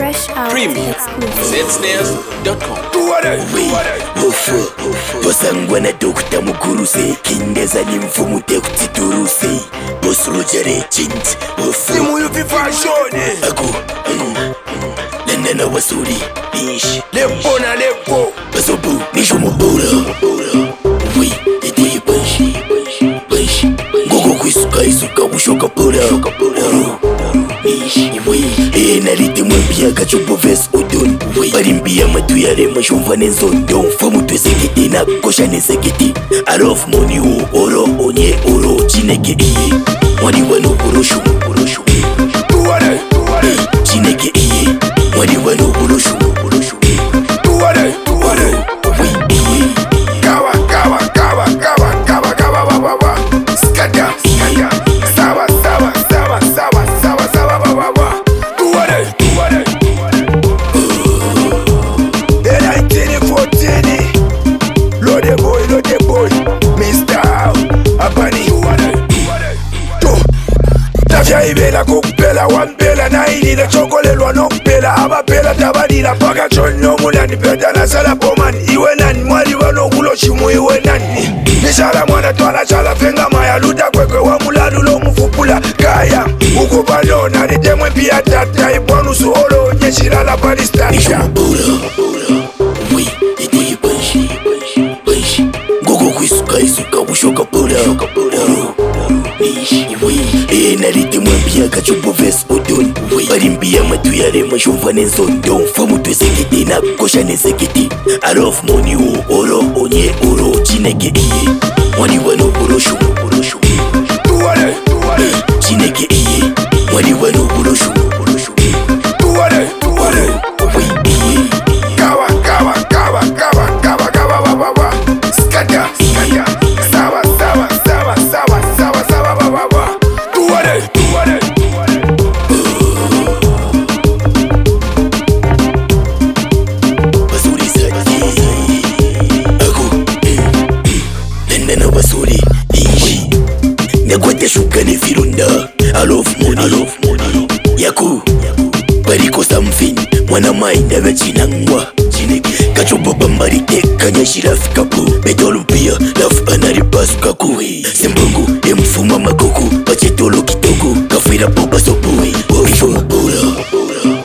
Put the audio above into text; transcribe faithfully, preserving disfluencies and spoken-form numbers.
Fresh out Premium. exclusive. Z Snares dot com. Mufu Bosangwa na dokta mukuruse Kindeza ni mfumu tekuti turuse Bosrojare chint Mufu Simu yupi fashone Aku Nana wasuri Ish Lepo na lepo Basobu Nisho mubura Wi Iti banshi Banshi Gogo kwisuka isuka Ushoka pura Uru Ish Wi E narite mwembia kachupo ves udon Barimbia matu yare mashumva nenzondo Famu twezegete na kosha nezegete Arof moni u oro onye oro Chineke iye Mwani wano oro shumu oro shumu Tuwale Tuwale Chineke iye Mwani wano oro shumu oro shumu Tuwale Tuwale Wi iye Kawa kawa kawa kawa kawa kawa wa wa wa Skada Skada Sawa sawa sawa sawa sawa sawa wa wa wa Tuwale Tuwale nineteen fourteen Lode boy Lode boy Mister Abani Tuwale Tuwale To Tafya ibela kukupela wampela na ili na chokolelwa nokupela abapela tabalila paka chonyo mulani peta na sala pomani iwe nani mwali wano kulo shimu iwe nani nishala mwana twala chala fenga maya luta kwekwe wa mulalu lo mufupula kaya uko banona nitemwe pia tata ibonu suholo nyeshira la palistania Nisho mubura Wi Iti banshi Banshi Gogo kwisuka isuka Ushoka pura Uru Ish Wi E narite mwembia kachupo ves udon Barimbia matu yare mashumva nenzondo Famu twezegete na kosha nezegete Arof moni u oro onye oro Chineke iye Mwani wano oro shumu oro shumu Tuwale Tuwale Chineke iye Mwani wano oro shumu oro shumu Tuwale Tuwale Wi iye Kawa kawa kawa kawa kawa kawa wa wa wa Skada Skada Sawa sawa sawa sawa sawa sawa wa wa wa Tuwale Tuwale Basuri saki Aku Nana basuri Ishi Nagwate shuka ne firunda Alof money Alof money Yaku Bariko something Mwana mind ave chinangwa Chineke Kachobo bambari teka nyashira fikapu Betolu pia Laf anari basu kaku Simbangu Emfuma makuku Pachetolo kitoko Kafira popa sopo